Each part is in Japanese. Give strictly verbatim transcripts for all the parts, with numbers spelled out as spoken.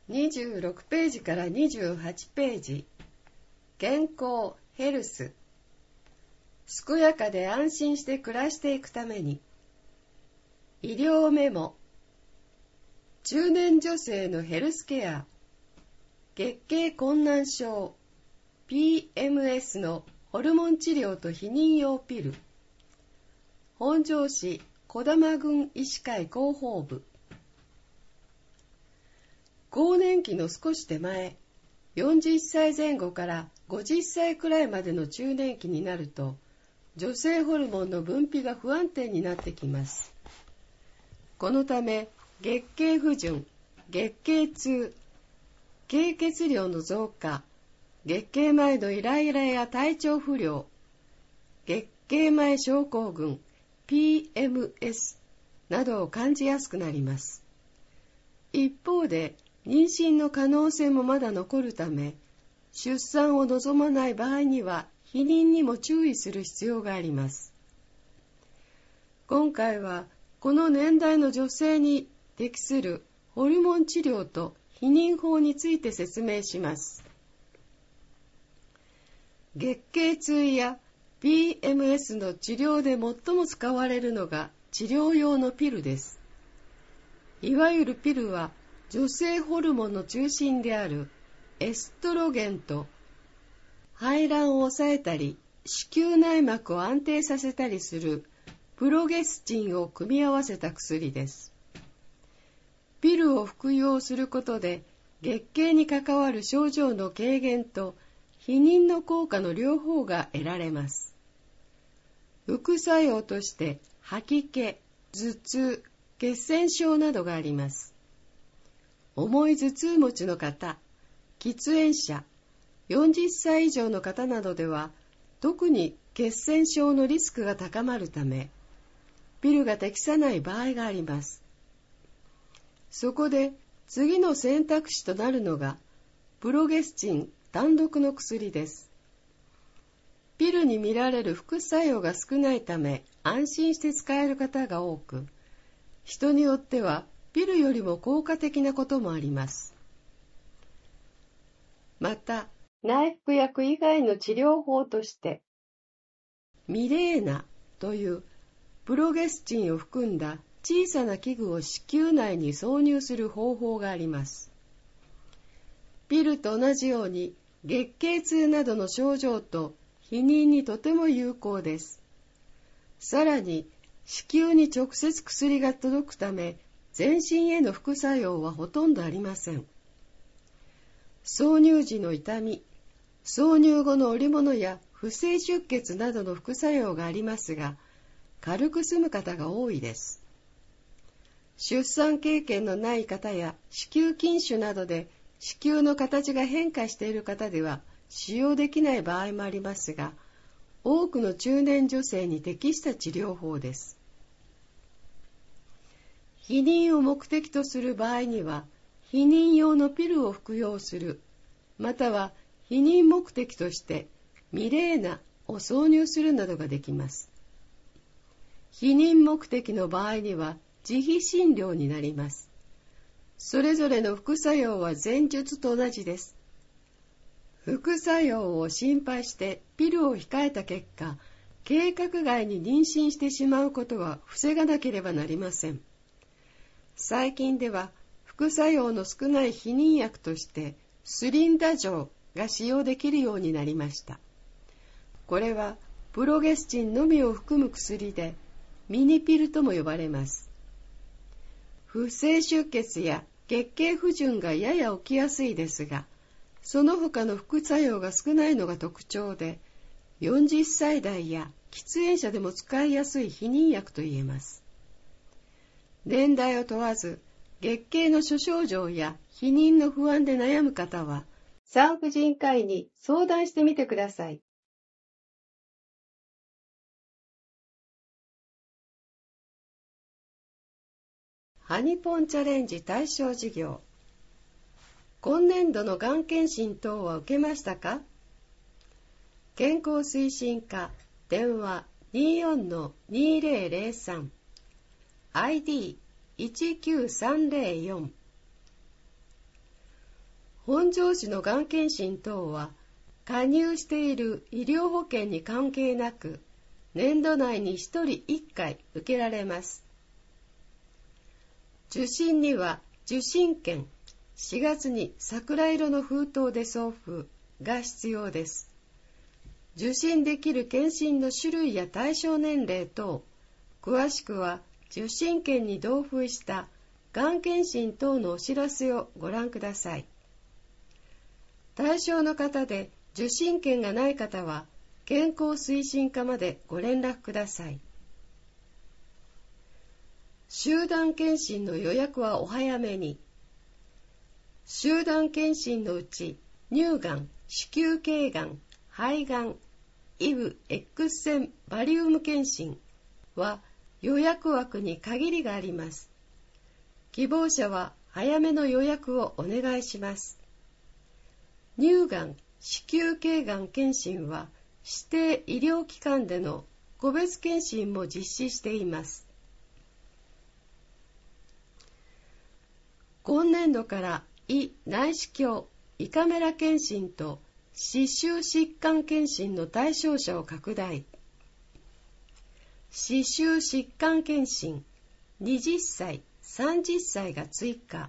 にじゅうろくページからにじゅうはちページ、健康、ヘルス、健やかで安心して暮らしていくために、医療メモ、中年女性のヘルスケア、月経困難症、ピーエムエス のホルモン治療と避妊用ピル、本庄市児玉郡医師会広報部。更年期の少し手前、よんじゅっさいぜん後からごじゅっさいくらいまでの中年期になると、女性ホルモンの分泌が不安定になってきます。このため、月経不順、月経痛、経血量の増加、月経前のイライラや体調不良、月経前症候群、ピーエムエス などを感じやすくなります。一方で、妊娠の可能性もまだ残るため、出産を望まない場合には、避妊にも注意する必要があります。今回は、この年代の女性に適するホルモン治療と避妊法について説明します。月経痛や ピーエムエス の治療で最も使われるのが治療用のピルです。いわゆるピルは女性ホルモンの中心であるエストロゲンと排卵を抑えたり子宮内膜を安定させたりするプロゲスチンを組み合わせた薬です。ピルを服用することで月経に関わる症状の軽減と避妊の効果の両方が得られます。副作用として吐き気、頭痛、血栓症などがあります。重い頭痛持ちの方、喫煙者、よんじゅっさい以上の方などでは、特に血栓症のリスクが高まるため、ピルが適さない場合があります。そこで次の選択肢となるのが、プロゲスチン単独の薬です。ピルに見られる副作用が少ないため、安心して使える方が多く、人によってはピルよりも効果的なこともあります。また、内服薬以外の治療法として、ミレーナというプロゲスチンを含んだ小さな器具を子宮内に挿入する方法があります。ピルと同じように月経痛などの症状と避妊にとても有効です。さらに、子宮に直接薬が届くため、全身への副作用はほとんどありません。挿入時の痛み、挿入後の織物や不正出血などの副作用がありますが、軽く済む方が多いです。出産経験のない方や子宮筋腫などで子宮の形が変化している方では使用できない場合もありますが、多くの中年女性に適した治療法です。避妊を目的とする場合には、避妊用のピルを服用する、または避妊目的としてミレーナを挿入するなどができます。避妊目的の場合には自費診療になります。それぞれの副作用は前述と同じです。副作用を心配してピルを控えた結果、計画外に妊娠してしまうことは防がなければなりません。最近では副作用の少ない避妊薬としてスリンダジョーが使用できるようになりました。これはプロゲスチンのみを含む薬でミニピルとも呼ばれます。不正出血や月経不順がやや起きやすいですが、その他の副作用が少ないのが特徴で、よんじゅっさい代や喫煙者でも使いやすい避妊薬と言えます。年代を問わず、月経の諸症状や避妊の不安で悩む方は、産婦人科医に相談してみてください。ハニポンチャレンジ対象事業。今年度のがん検診等は受けましたか？健康推進課電話 にじゅうよんのにせんさん アイディーいちきゅうさんぜろよん本庄市のがん検診等は加入している医療保険に関係なく年度内にひとりいっかい受けられます。受診には受診券、しがつに桜色の封筒で送付が必要です。受診できる検診の種類や対象年齢等、詳しくは受診券に同封したがん検診等のお知らせをご覧ください。対象の方で受診券がない方は健康推進課までご連絡ください。集団検診の予約はお早めに。集団検診のうち乳がん、子宮頸がん、肺がん、イブ X 線バリウム検診は予約枠に限りがあります。希望者は早めの予約をお願いします。乳がん、子宮頸がん検診は指定医療機関での個別検診も実施しています。今年度から胃内視鏡、胃カメラ検診と歯周疾患検診の対象者を拡大。歯周疾患検診、はたち、さんじゅっさいが追加。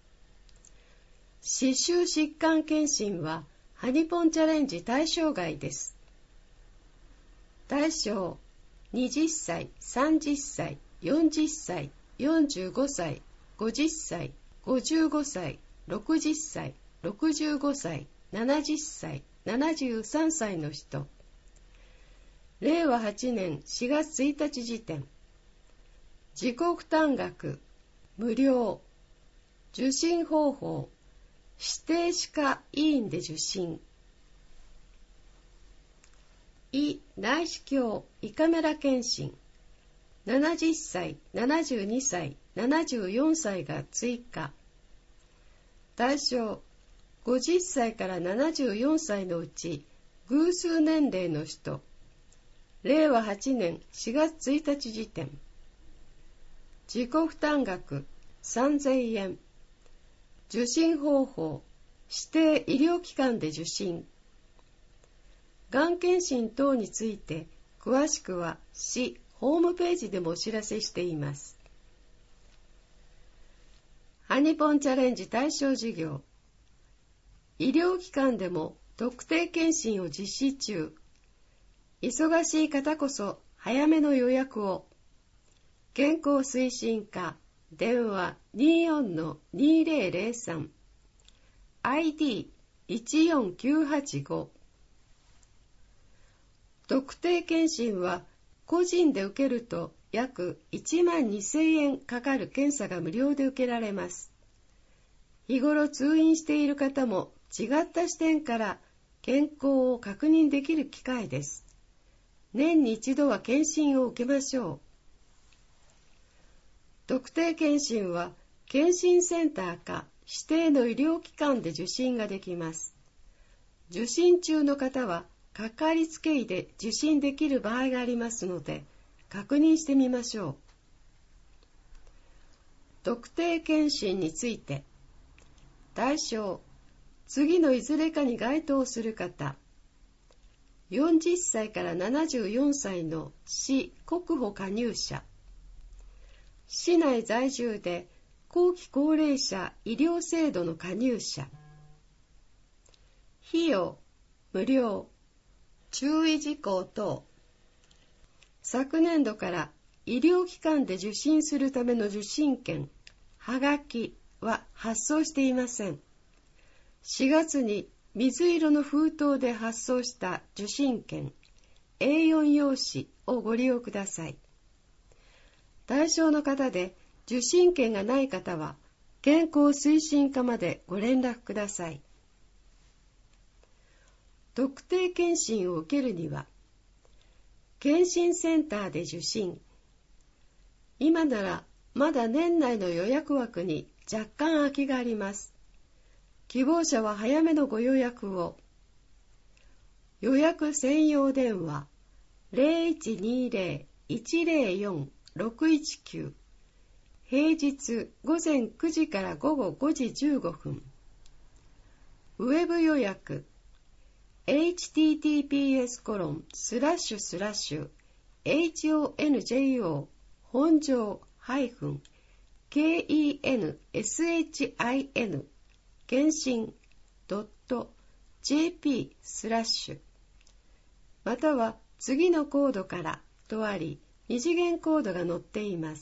歯周疾患検診はハニポンチャレンジ対象外です。対象、はたち、さんじゅっさい、よんじゅっさい、よんじゅうごさい、ごじゅっさい、ごじゅうごさい、ろくじゅっさい、ろくじゅうごさい、ななじゅっさい、ななじゅうさんさいの人。れいわはちねんしがつついたち時点。自己負担額、無料。受診方法、指定歯科医院で受診。胃内視鏡胃カメラ検診。ななじゅっさい、ななじゅうにさい、ななじゅうよんさいが追加。対象、ごじゅっさいからななじゅうよんさいのうち偶数年齢の人。れいわはちねんしがつついたち時点。自己負担額さんぜんえん。受診方法、指定医療機関で受診。がん検診等について詳しくは市ホームページでもお知らせしています。ハニポンチャレンジ対象事業。医療機関でも特定検診を実施中。忙しい方こそ早めの予約を。健康推進課、電話 にじゅうよんのにせんさん、アイディーいちよんきゅうはちご。特定検診は個人で受けると約いちまんにせんえんかかる検査が無料で受けられます。日頃通院している方も違った視点から健康を確認できる機会です。年に一度は検診を受けましょう。特定検診は検診センターか指定の医療機関で受診ができます。受診中の方はかかりつけ医で受診できる場合がありますので確認してみましょう。特定検診について。対象、次のいずれかに該当する方。よんじゅっさいからななじゅうよんさいの市国保加入者。市内在住で後期高齢者医療制度の加入者。費用、無料。注意事項等。昨年度から医療機関で受診するための受診券、はがきは発送していません。しがつに水色の封筒で発送した受診券 エーよん 用紙をご利用ください。対象の方で受診券がない方は健康推進課までご連絡ください。特定検診を受けるには検診センターで受診。今ならまだ年内の予約枠に若干空きがあります。希望者は早めのご予約を。予約専用電話 ゼロいちにゼロ いちゼロよん ろくいちきゅう。平日午前くじから午後ごじじゅうごふん。 ウェブ予約 エイチティーティーピーエスコロンスラッシュスラッシュ エイチオーエヌジェイオー 本庄ハイフン ケーイーエヌエスエイチアイエヌ 検診 .jp スラッシュまたは次のコードからとあり二次元コードが載っています。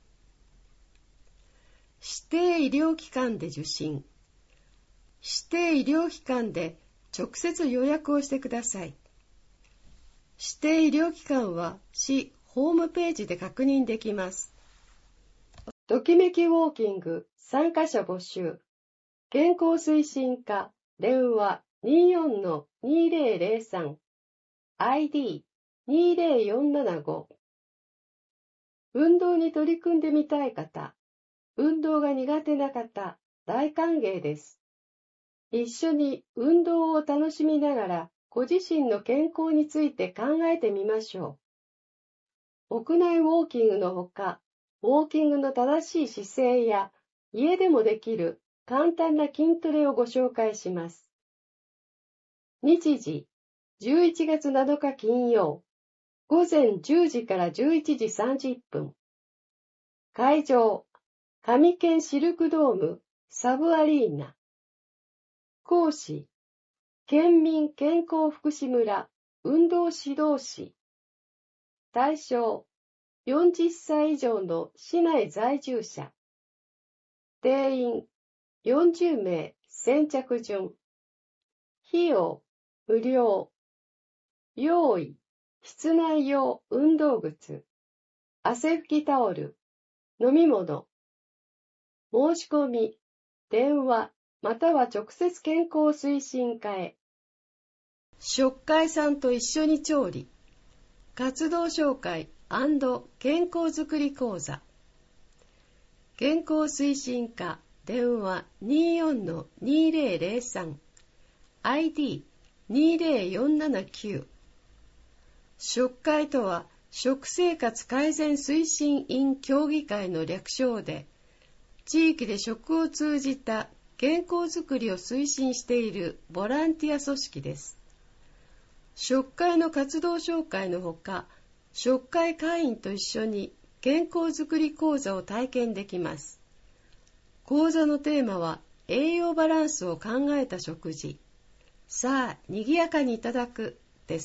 指定医療機関で受診。指定医療機関で直接予約をしてください。指定医療機関は市ホームページで確認できます。ときめきウォーキング参加者募集。健康推進課電話 にーよんのにーぜろぜろさん アイディーにーぜろよんななご 運動に取り組んでみたい方、運動が苦手な方、大歓迎です。一緒に運動を楽しみながらご自身の健康について考えてみましょう。屋内ウォーキングのほか、ウォーキングの正しい姿勢や家でもできる簡単な筋トレをご紹介します。日時、じゅういちがつなのか金曜、午前じゅうじからじゅういちじさんじゅっぷん。会場、上県シルクドームサブアリーナ。講師、県民健康福祉村運動指導士。対象、よんじゅっさい以上の市内在住者。定員、よんじゅうめい先着順。費用、無料。用意、室内用運動靴。汗拭きタオル。飲み物。申し込み、電話、または直接健康推進課へ。食会さんと一緒に調理。活動紹介&健康づくり講座。健康推進課電話 にーよんのにーぜろぜろさん アイディーにーぜろよんななきゅう 食会とは食生活改善推進員協議会の略称で、地域で食を通じた健康づくりを推進しているボランティア組織です。食会の活動紹介のほか、食会会員と一緒に健康づくり講座を体験できます。講座のテーマは栄養バランスを考えた食事。さあ、にぎやかにいただくです。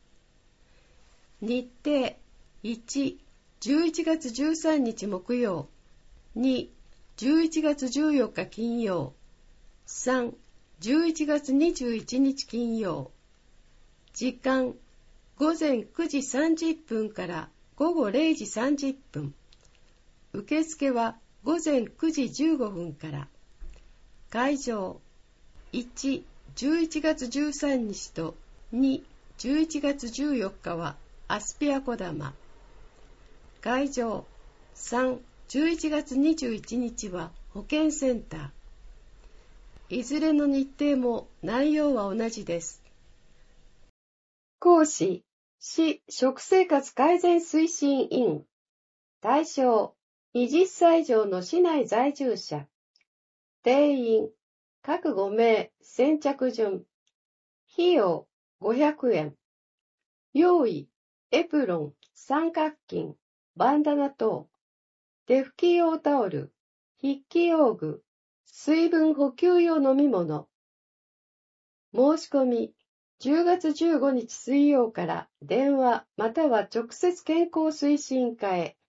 日程いち、じゅういちがつじゅうさんにち木曜。に、じゅういちがつじゅうよっか金曜。さん、じゅういちがつにじゅういちにち金曜。時間、午前くじさんじゅっぷんから午後れいじさんじゅっぷん。受付は午前くじじゅうごふんから。会場、いち、じゅういちがつじゅうさんにちとに、じゅういちがつじゅうよっかはアスピアこだま。会場、さん、じゅういちがつにじゅういちにちは保健センター。いずれの日程も内容は同じです。講師、市食生活改善推進員。対象、はたち以上の市内在住者。定員、各ごめい先着順。費用、ごひゃくえん。用意、エプロン、三角巾、バンダナ等。手拭き用タオル、筆記用具、水分補給用飲み物。申し込み、じゅうがつじゅうごにち水曜から電話または直接健康推進課へ。